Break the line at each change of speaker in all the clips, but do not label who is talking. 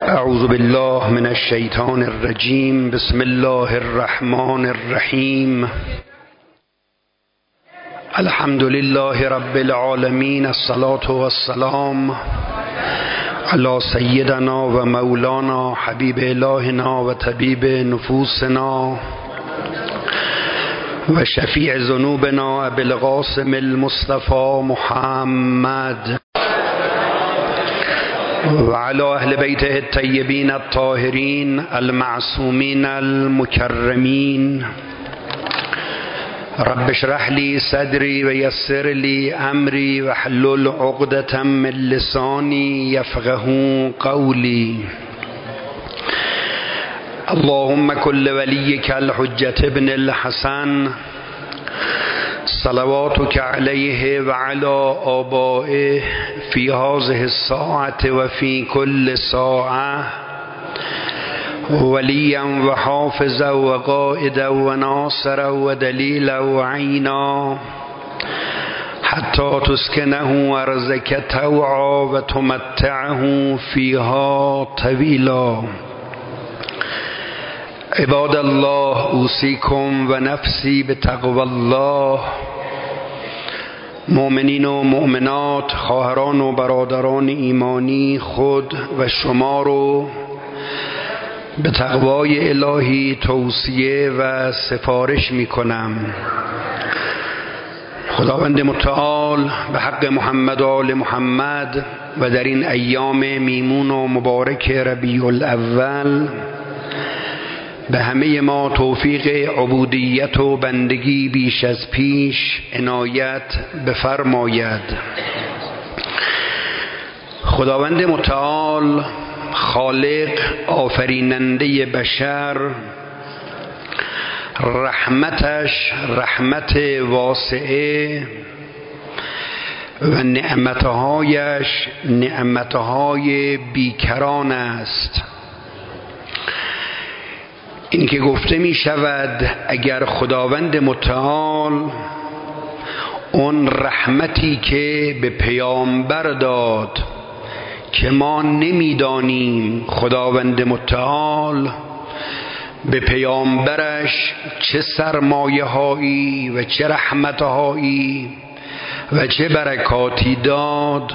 اعوذ بالله من الشیطان الرجیم. بسم الله الرحمن الرحیم. الحمد لله رب العالمین. الصلاة والسلام علی سیدنا و مولانا حبیب الهنا و طبیب نفوسنا و شفیع ذنوبنا ابی القاسم المصطفى محمد و علی اهل بیته الطیبین الطاهرین المعصومین المکرمین. رب اشرح لی صدری و یسر لی امری و احلل عقدة من لسانی یفقهوا قولی. اللهم کل ولیک الحجة ابن الحسن صلواتك علیه و علی آبائه فی هذه الساعة و فی کل ساعة ولیا و حافظا و قائدا و ناصرا و دلیلا و عینا حتی تسکنه ارضک طوعا و تمتعه فیها طویلا. عباد الله اوصیکم و نفسی بتقوی الله. مؤمنین و مؤمنات، خواهران و برادران ایمانی، خود و شما رو به تقوای الهی توصیه و سفارش می کنم. خداوند متعال به حق محمد و آل محمد و در این ایام میمون و مبارک ربیع الاول به همه ما توفیق عبودیت و بندگی بیش از پیش عنایت بفرماید. خداوند متعال خالق آفریننده بشر، رحمتش رحمت واسعه و نعمتهایش نعمتهای بیکران است. این که گفته می شود اگر خداوند متعال اون رحمتی که به پیامبر داد که ما نمیدانیم خداوند متعال به پیامبرش چه سرمایه هایی و چه رحمت هایی و چه برکاتی داد،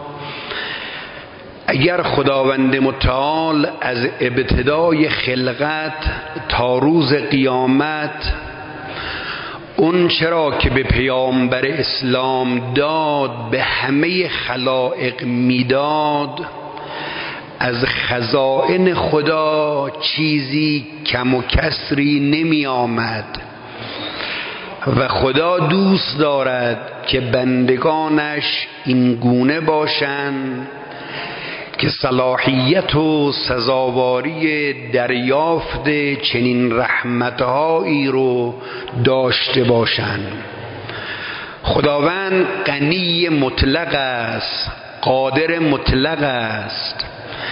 اگر خداوند متعال از ابتدای خلقت تا روز قیامت اون چرا که به پیامبر اسلام داد به همه خلائق میداد، از خزائن خدا چیزی کم و کسری نمی آمد و خدا دوست دارد که بندگانش این گونه باشند که صلاحیت و سزاواری دریافت چنین رحمتهایی رو داشته باشند. خداوند غنی مطلق است، قادر مطلق است.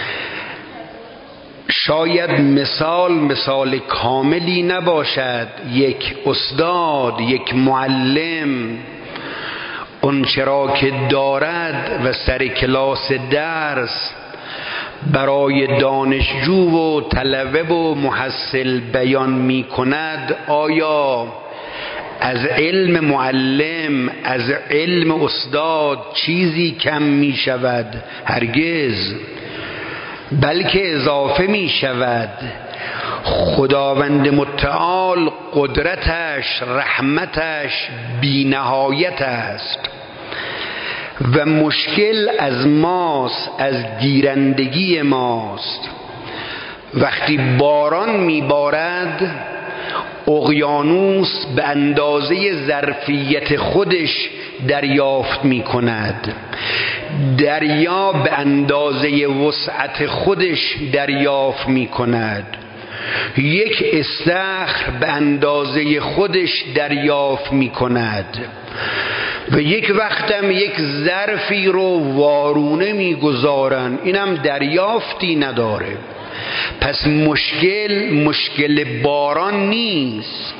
شاید مثال کاملی نباشد. یک استاد، یک معلم اون چرا که دارد و سر کلاس درس برای دانشجو و طلبه و محصل بیان می کند، آیا از علم معلم، از علم استاد چیزی کم می شود؟ هرگز، بلکه اضافه می شود. خداوند متعال قدرتش رحمتش بی نهایت است و مشکل از ماست، از گیرندگی ماست. وقتی باران میبارد اقیانوس به اندازه ظرفیت خودش دریافت میکند، دریا به اندازه وسعت خودش دریافت میکند، یک استخر به اندازه خودش دریافت میکند و یک وقتم یک ظرفی رو وارونه میگذارن، اینم دریافتی نداره. پس مشکل باران نیست،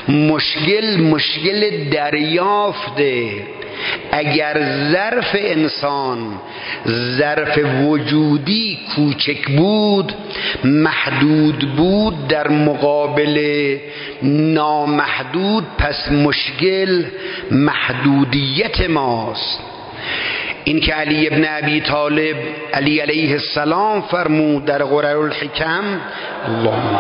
مشکل دریافته. اگر ظرف انسان ظرف وجودی کوچک بود، محدود بود در مقابل نامحدود، پس مشکل محدودیت ماست. این که علی ابن ابی طالب علی علیه السلام فرمود در غرر الحکم، اللهم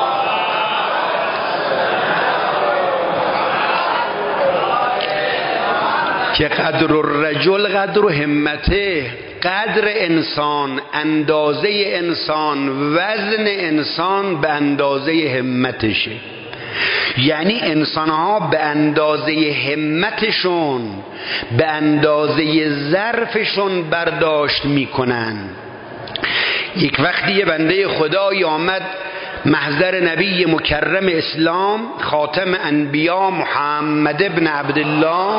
که قدر الرجل قدر همته، قدر انسان، اندازه انسان، وزن انسان به اندازه همتشه. یعنی انسانها به اندازه همتشون، به اندازه ظرفشون برداشت میکنن. یک وقتی یه بنده خدایی آمد محضر نبی مکرم اسلام، خاتم انبیا محمد ابن عبدالله،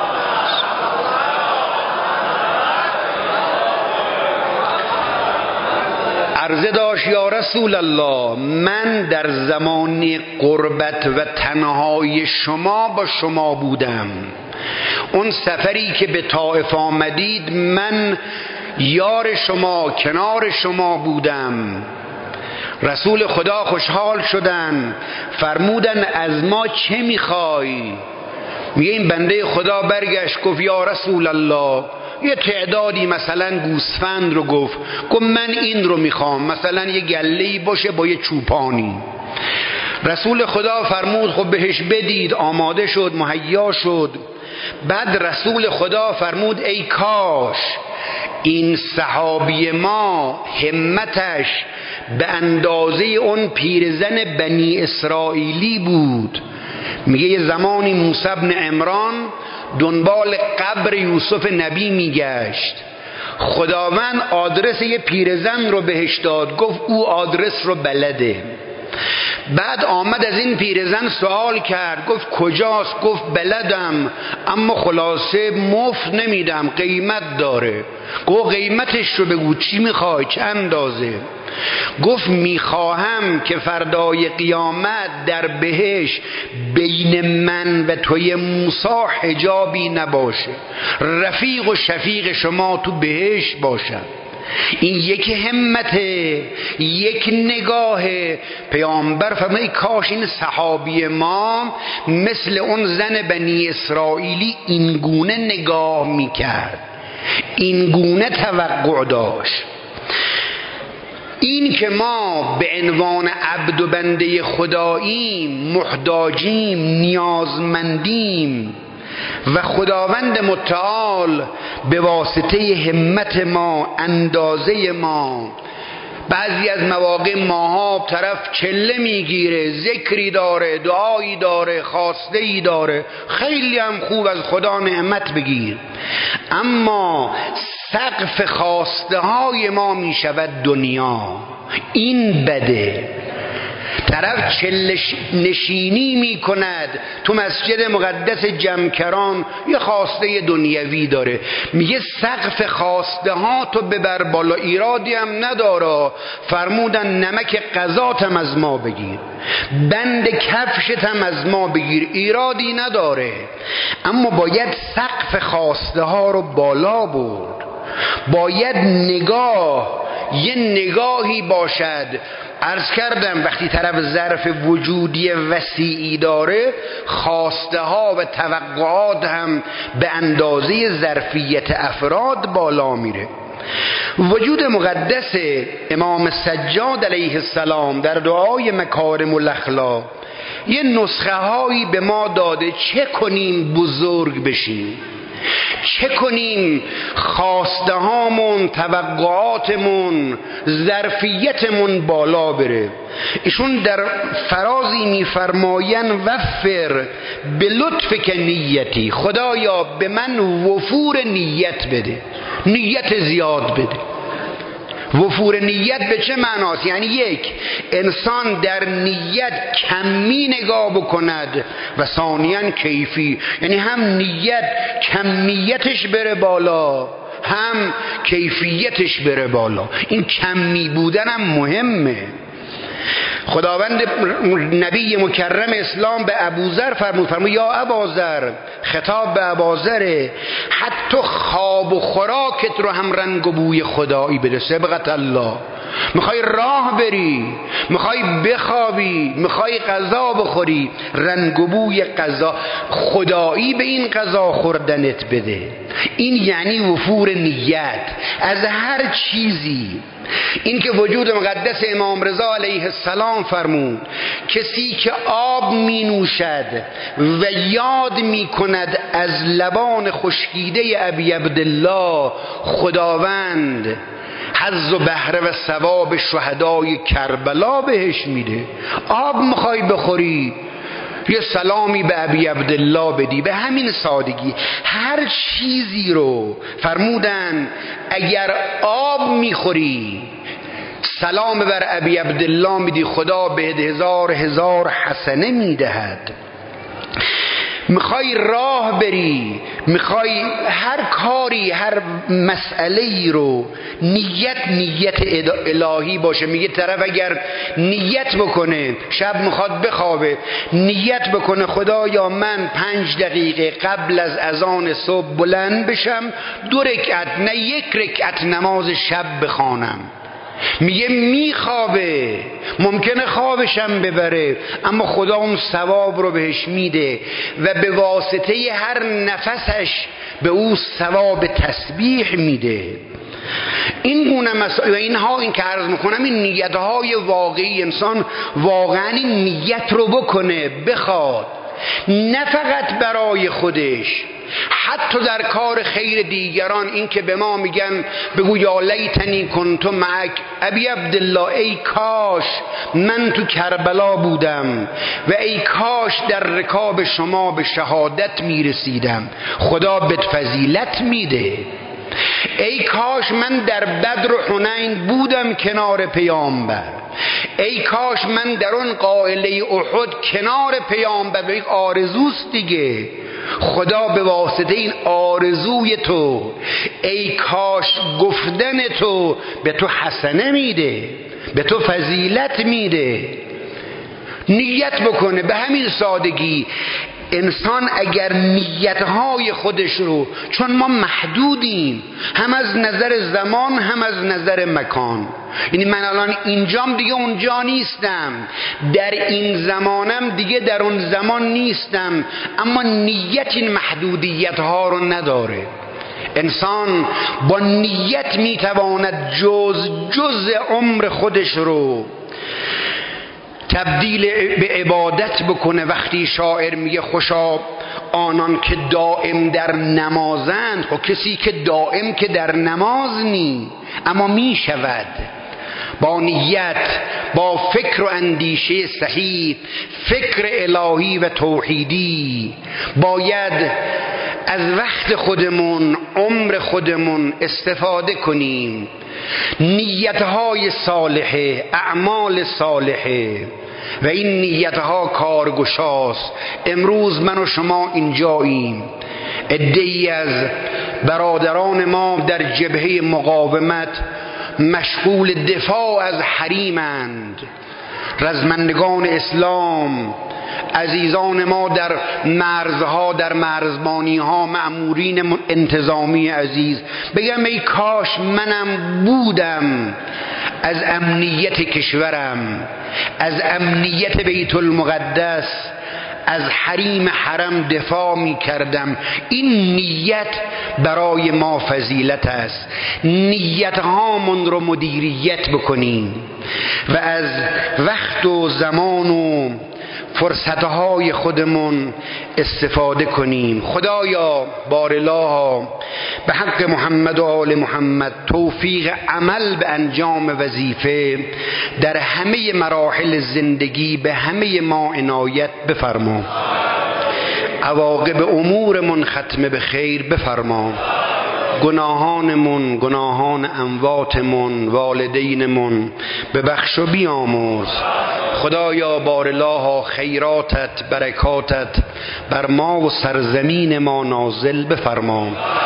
عرضه داشت یا رسول الله، من در زمان غربت و تنهای شما با شما بودم. اون سفری که به طائف آمدید من یار شما، کنار شما بودم. رسول خدا خوشحال شدن، فرمودن از ما چه میخوای؟ میگه این بنده خدا برگشت گفت یا رسول الله، یه تعدادی مثلا گوسفند رو گفت من این رو میخوام، مثلا یه گله‌ای باشه با یه چوپانی. رسول خدا فرمود خب بهش بدید. آماده شد، مهیا شد. بعد رسول خدا فرمود ای کاش این صحابی ما همتش به اندازه اون پیرزن بنی اسرائیلی بود. میگه یه زمانی موسی بن عمران دنبال قبر یوسف نبی میگشت، خداوند آدرس یه پیرزن رو بهش داد، گفت او آدرس رو بلده. بعد آمد از این پیرزن سوال کرد، گفت کجاست؟ گفت بلدم، اما خلاصه مفت نمیدم، قیمت داره. گفت قیمتش رو بگو، چی میخوای، چه اندازه؟ گفت میخواهم که فردای قیامت در بهش بین من و توی موسی حجابی نباشه، رفیق و شفیق شما تو بهش باشن. این یک همته، یک نگاه. پیامبر فرمود کاش این صحابی ما مثل اون زن بنی اسرائیلی اینگونه نگاه میکرد، اینگونه توقع داشت. این که ما به عنوان عبد و بنده خداییم، محتاجیم، نیازمندیم و خداوند متعال به واسطه همت ما، اندازه ما، بعضی از مواقع ماها طرف چله میگیره، ذکری داره، دعایی داره، خواسته‌ای داره، خیلی هم خوب از خدا نعمت بگیر، اما سقف خواسته های ما میشود دنیا. این بده. طرف چله نشینی می کند تو مسجد مقدس جمکران، یه خواسته دنیوی داره، میگه سقف خواسته ها تو ببر بالا، ایرادی هم نداره. فرمودن نمک غذاتم از ما بگیر، بند کفشتم از ما بگیر، ایرادی نداره، اما باید سقف خواسته ها رو بالا برد. باید یه نگاهی باشد. عرض کردم وقتی طرف ظرف وجودی وسیعی داره، خواسته ها و توقعات هم به اندازه ظرفیت افراد بالا میره. وجود مقدس امام سجاد علیه السلام در دعای مکارم الاخلاق یه نسخه هایی به ما داده چه کنیم بزرگ بشیم، چه کنیم خواسته هامون، توقعاتمون، ظرفیتمون بالا بره. ایشون در فرازی میفرماین وفر به لطف که نیتی، خدایا به من وفور نیت بده، نیت زیاد بده. وفور نیت به چه معناست؟ یعنی یک، انسان در نیت کمی نگاه بکند و ثانیاً کیفی، یعنی هم نیت کمیتش بره بالا هم کیفیتش بره بالا. این کمی بودن هم مهمه. خداوند نبی مکرم اسلام به ابوذر فرمود یا اباذر، خطاب به اباذر، حتی خواب و خوراکت رو هم رنگ و بوی خدایی بده. صبغت الله. میخوای راه بری، میخوای بخوابی، میخوای غذا بخوری، رنگ و بوی غذا خدایی به این غذا خوردنت بده. این یعنی وفور نیت از هر چیزی. این که وجود مقدس امام رضا علیه السلام فرمود کسی که آب می نوشد و یاد می کند از لبان خشکیده ابی عبدالله، خداوند حظ و بهره و ثواب شهدای کربلا بهش میده. آب میخوای بخوری، یه سلامی به ابی عبدالله بدی. به همین سادگی هر چیزی رو فرمودن اگر آب میخوری سلام بر ابی عبدالله میدی، خدا به 1000 حسنه میدهد. میخوای راه بری، میخوای هر کاری، هر مسئله‌ای رو نیت الهی باشه. میگه طرف اگر نیت بکنه شب میخواد بخوابه، نیت بکنه خدایا من 5 دقیقه قبل از اذان صبح بلند بشم 2 رکعت نه 1 رکعت نماز شب بخوانم. میگه میخوابه، ممکنه خوابشم ببره، اما خدا اون ثواب رو بهش میده و به واسطه هر نفسش به او ثواب تسبیح میده. این گونه مسائل و اینها، این که عرض میکنم، این نیتهای واقعی انسان واقعا این نیت رو بکنه، بخواد، نه فقط برای خودش، حتی در کار خیر دیگران. این که به ما میگن بگو یا لیتنی کنت معک ابی عبدالله، ای کاش من تو کربلا بودم و ای کاش در رکاب شما به شهادت میرسیدم، خدا بهت فضیلت میده. ای کاش من در بدر و حنین بودم کنار پیامبر، ای کاش من در اون قائله احد کنار پیامبر. یک آرزوست دیگه. خدا به واسطه این آرزوی تو، ای کاش گفتن تو، به تو حسنه میده، به تو فضیلت میده. نیت بکنه. به همین سادگی انسان اگر نیتهای خودش رو، چون ما محدودیم هم از نظر زمان هم از نظر مکان، یعنی من الان اینجام دیگه اونجا نیستم، در این زمانم دیگه در اون زمان نیستم، اما نیت این محدودیت ها رو نداره. انسان با نیت میتواند جز عمر خودش رو تبدیل به عبادت بکنه. وقتی شاعر میگه خوشا آنان که دائم در نمازند، خب کسی که دائم که در نماز نی، اما میشود با نیت، با فکر و اندیشه صحیح، فکر الهی و توحیدی، باید از وقت خودمون، عمر خودمون استفاده کنیم. نیتهای صالحه، اعمال صالحه و این نیتها کارگشاست. امروز من و شما اینجاییم، عده‌ای از برادران ما در جبهه مقاومت مشغول دفاع از حریمند. رزمندگان اسلام، عزیزان ما در مرزها، در مرزبانیها، مأمورین انتظامی عزیز، بگم ای کاش منم بودم از امنیت کشورم، از امنیت بیت المقدس، از حریم حرم دفاع می کردم. این نیت برای ما فضیلت است. نیت هامون رو مدیریت بکنیم و از وقت و زمان و فرصتهای خودمون استفاده کنیم. خدایا بارالله به حق محمد و آل محمد توفیق عمل به انجام وظیفه در همه مراحل زندگی به همه ما عنایت بفرما. عواقب امورمون ختم به خیر بفرما. گناهانمون، گناهان امواتمون، والدینمون ببخش و بیامرز. خدایا بارالله خیراتت، برکاتت بر ما و سرزمین ما نازل بفرما.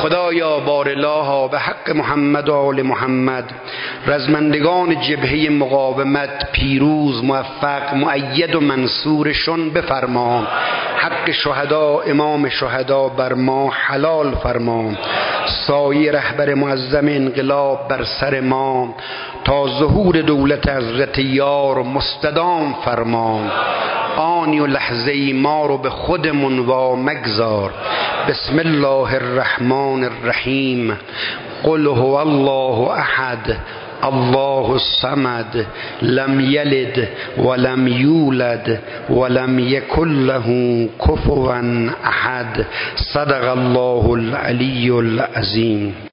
خدایا بارالله به حق محمد و آل محمد رزمندگان جبهه مقاومت پیروز موفق مؤید و منصورشون بفرما. حق شهدا امام شهدا بر ما حلال فرما. سایه رهبر معظم انقلاب بر سر ما تا ظهور دولت حضرت یار مستدام فرما. آنی و لحظه ما رو به خودمون وا مگذار. بسم الله الرحمن الرحیم. قل هو الله احد الله الصمد لم یلد ولم یولد ولم یکن له کفوا احد. صدق الله العلی العظیم.